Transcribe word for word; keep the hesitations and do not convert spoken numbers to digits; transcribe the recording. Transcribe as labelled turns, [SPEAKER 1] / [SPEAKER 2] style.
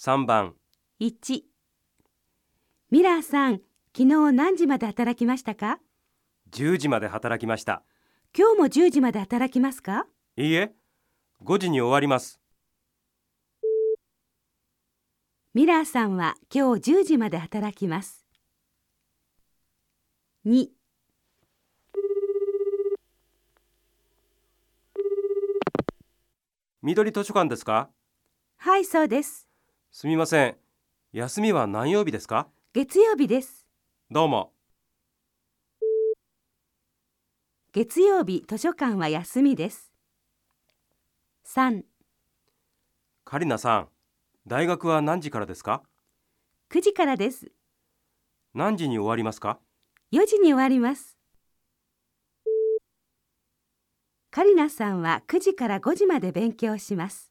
[SPEAKER 1] さんばん。
[SPEAKER 2] いち、ミラーさん、昨日何時まで働きましたか？
[SPEAKER 1] じゅうじまで働きました。
[SPEAKER 2] 今日もじゅうじまで働きますか？
[SPEAKER 1] いいえ、ごじに終わります。
[SPEAKER 2] ミラーさんは今日じゅうじまで働きます。に、
[SPEAKER 1] 緑図書館ですか？
[SPEAKER 2] はい、そうです。
[SPEAKER 1] すみません。休みは何曜日ですか？
[SPEAKER 2] 月曜日です。
[SPEAKER 1] どうも。
[SPEAKER 2] 月曜日図書館は休みです。さん、
[SPEAKER 1] カリナさん、大学は何時からですか？
[SPEAKER 2] くじからです。
[SPEAKER 1] 何時に終わりますか？
[SPEAKER 2] よじに終わります。カリナさんはくじからごじまで勉強します。